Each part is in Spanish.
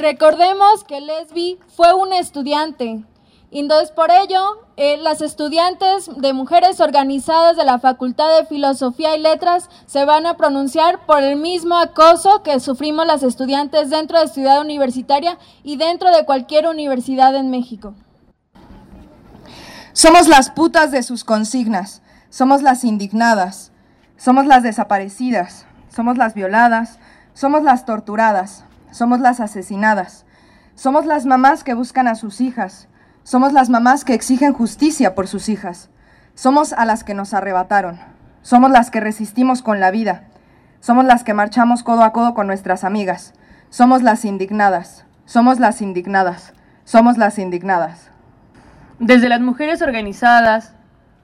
Recordemos que Lesbi fue una estudiante. Entonces, por ello, las estudiantes de mujeres organizadas de la Facultad de Filosofía y Letras se van a pronunciar por el mismo acoso que sufrimos las estudiantes dentro de Ciudad Universitaria y dentro de cualquier universidad en México. Somos las putas de sus consignas, somos las indignadas, somos las desaparecidas, somos las violadas, somos las torturadas, somos las asesinadas, somos las mamás que buscan a sus hijas, somos las mamás que exigen justicia por sus hijas, somos a las que nos arrebataron, somos las que resistimos con la vida, somos las que marchamos codo a codo con nuestras amigas, somos las indignadas, somos las indignadas, somos las indignadas. Desde las mujeres organizadas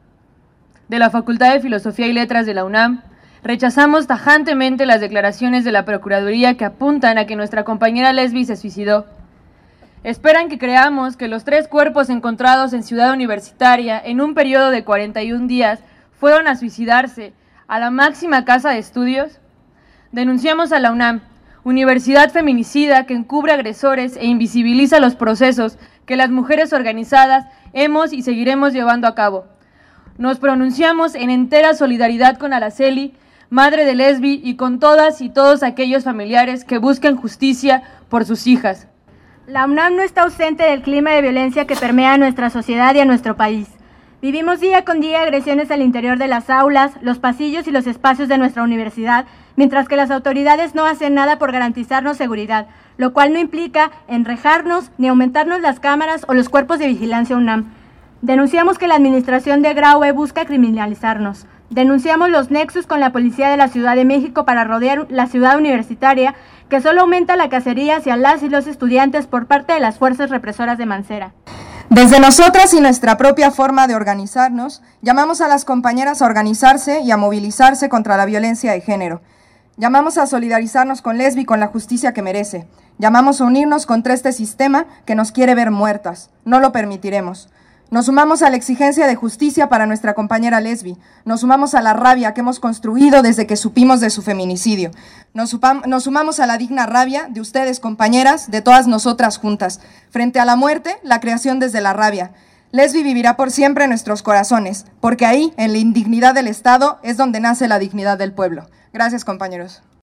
de la Facultad de Filosofía y Letras de la UNAM, rechazamos tajantemente las declaraciones de la Procuraduría que apuntan a que nuestra compañera Lesbi se suicidó. Esperan que creamos que los 3 cuerpos encontrados en Ciudad Universitaria en un periodo de 41 días fueron a suicidarse a la máxima casa de estudios. Denunciamos a la UNAM, universidad feminicida que encubre agresores e invisibiliza los procesos que las mujeres organizadas hemos y seguiremos llevando a cabo. Nos pronunciamos en entera solidaridad con Araceli, madre de Lesbi, y con todas y todos aquellos familiares que buscan justicia por sus hijas. La UNAM no está ausente del clima de violencia que permea a nuestra sociedad y a nuestro país. Vivimos día con día agresiones al interior de las aulas, los pasillos y los espacios de nuestra universidad, mientras que las autoridades no hacen nada por garantizarnos seguridad, lo cual no implica enrejarnos ni aumentarnos las cámaras o los cuerpos de vigilancia UNAM. Denunciamos que la administración de Graue busca criminalizarnos. Denunciamos los nexos con la policía de la Ciudad de México para rodear la ciudad universitaria, que solo aumenta la cacería hacia las y los estudiantes por parte de las fuerzas represoras de Mancera. Desde nosotras y nuestra propia forma de organizarnos, llamamos a las compañeras a organizarse y a movilizarse contra la violencia de género. Llamamos a solidarizarnos con Lesbi con la justicia que merece. Llamamos a unirnos contra este sistema que nos quiere ver muertas. No lo permitiremos. Nos sumamos a la exigencia de justicia para nuestra compañera Lesbi. Nos sumamos a la rabia que hemos construido desde que supimos de su feminicidio. Nos sumamos a la digna rabia de ustedes, compañeras, de todas nosotras juntas. Frente a la muerte, la creación desde la rabia. Lesbi vivirá por siempre en nuestros corazones, porque ahí, en la indignidad del Estado, es donde nace la dignidad del pueblo. Gracias, compañeros.